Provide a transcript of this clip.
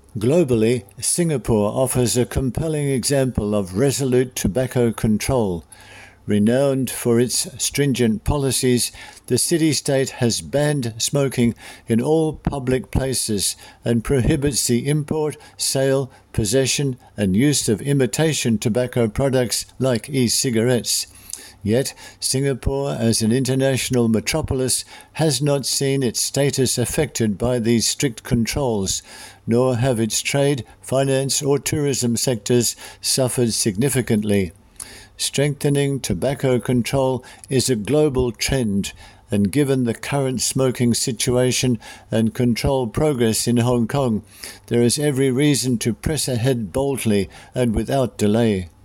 Globally, Singapore offers a compelling example of resolute tobacco control. Renowned for its stringent policies, the city-state has banned smoking in all public places and prohibits the import, sale, possession and use of imitation tobacco products like e-cigarettes. Yet, Singapore, as an international metropolis, has not seen its status affected by these strict controls, nor have its trade, finance or tourism sectors suffered significantly. Strengthening tobacco control is a global trend, and given the current smoking situation and control progress in Hong Kong, there is every reason to press ahead boldly and without delay.